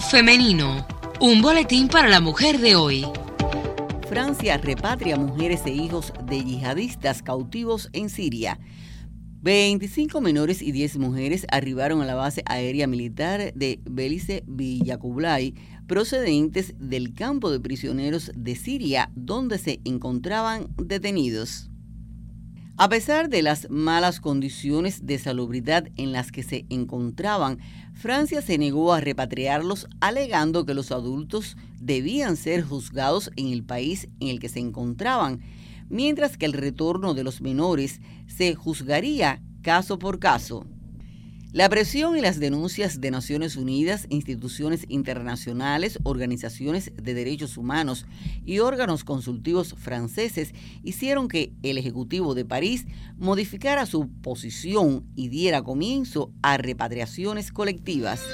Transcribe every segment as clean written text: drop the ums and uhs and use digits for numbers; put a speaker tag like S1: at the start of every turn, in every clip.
S1: Femenino, un boletín para la mujer de hoy.
S2: Francia repatria mujeres e hijos de yihadistas cautivos en Siria. 25 menores y 10 mujeres arribaron a la base aérea militar de Belice Villacublay, procedentes del campo de prisioneros de Siria, donde se encontraban detenidos. A pesar de las malas condiciones de salubridad en las que se encontraban, Francia se negó a repatriarlos, alegando que los adultos debían ser juzgados en el país en el que se encontraban, mientras que el retorno de los menores se juzgaría caso por caso. La presión y las denuncias de Naciones Unidas, instituciones internacionales, organizaciones de derechos humanos y órganos consultivos franceses hicieron que el Ejecutivo de París modificara su posición y diera comienzo a repatriaciones colectivas.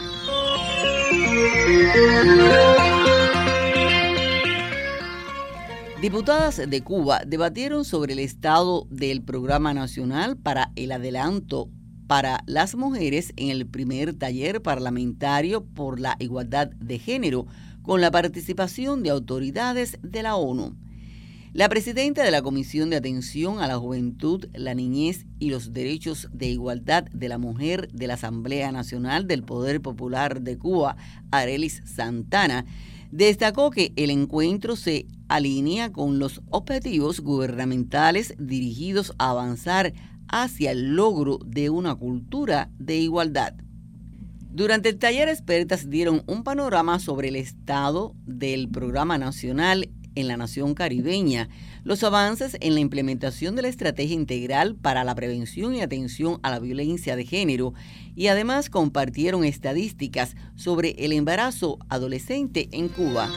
S2: Diputadas de Cuba debatieron sobre el estado del Programa Nacional para el Adelanto para las Mujeres en el primer taller parlamentario por la igualdad de género, con la participación de autoridades de la ONU. La presidenta de la Comisión de Atención a la Juventud, la Niñez y los Derechos de Igualdad de la Mujer de la Asamblea Nacional del Poder Popular de Cuba, Arelis Santana, destacó que el encuentro se alinea con los objetivos gubernamentales dirigidos a avanzar hacia el logro de una cultura de igualdad. Durante el taller, expertas dieron un panorama sobre el estado del Programa Nacional en la nación caribeña, los avances en la implementación de la Estrategia Integral para la Prevención y Atención a la Violencia de Género, y además compartieron estadísticas sobre el embarazo adolescente en Cuba.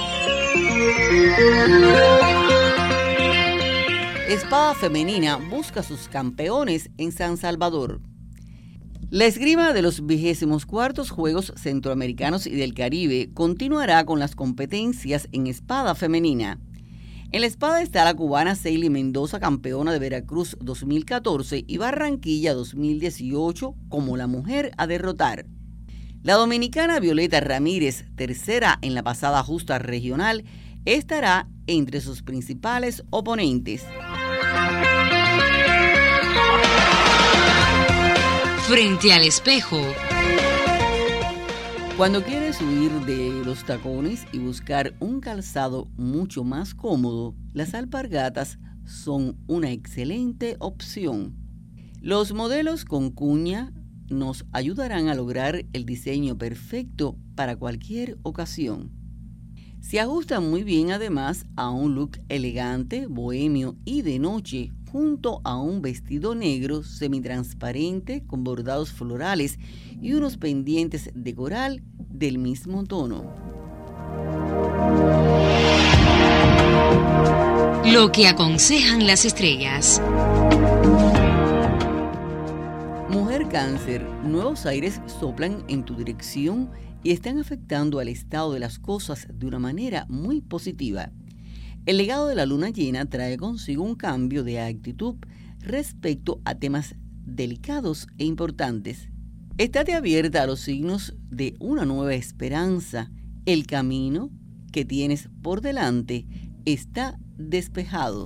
S2: Espada femenina busca sus campeones en San Salvador. La esgrima de los 24 Juegos Centroamericanos y del Caribe continuará con las competencias en espada femenina. En la espada está la cubana Seili Mendoza, campeona de Veracruz 2014 y Barranquilla 2018 como la mujer a derrotar. La dominicana Violeta Ramírez, tercera en la pasada justa regional, estará entre sus principales oponentes.
S1: Frente al espejo.
S2: Cuando quieres huir de los tacones y buscar un calzado mucho más cómodo, las alpargatas son una excelente opción. Los modelos con cuña nos ayudarán a lograr el diseño perfecto para cualquier ocasión. Se ajustan muy bien además a un look elegante, bohemio y de noche, junto a un vestido negro semitransparente con bordados florales y unos pendientes de coral del mismo tono.
S1: Lo que aconsejan las estrellas.
S2: Mujer Cáncer, nuevos aires soplan en tu dirección y están afectando al estado de las cosas de una manera muy positiva. El legado de la luna llena trae consigo un cambio de actitud respecto a temas delicados e importantes. Estate abierta a los signos de una nueva esperanza. El camino que tienes por delante está despejado.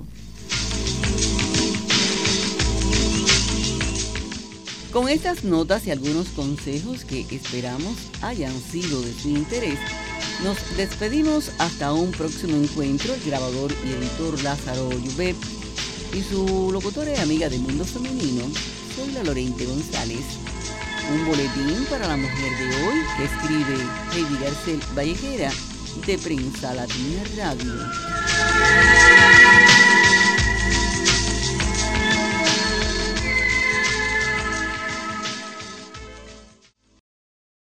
S2: Con estas notas y algunos consejos que esperamos hayan sido de su interés, nos despedimos hasta un próximo encuentro. El grabador y editor Lázaro Llubet y su locutora y amiga de Mundo Femenino, soy la Lorente González. Un boletín para la mujer de hoy que escribe Heidi Garcel Vallejera de Prensa Latina Radio.